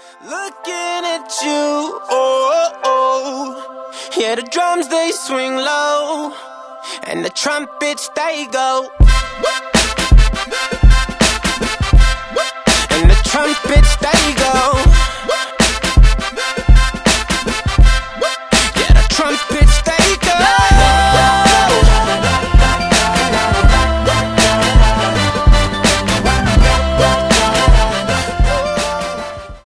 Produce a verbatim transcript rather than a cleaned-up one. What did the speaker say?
Looking at you, oh, oh. Yeah, the drums they swing low, and the trumpets they go, and the trumpets they go.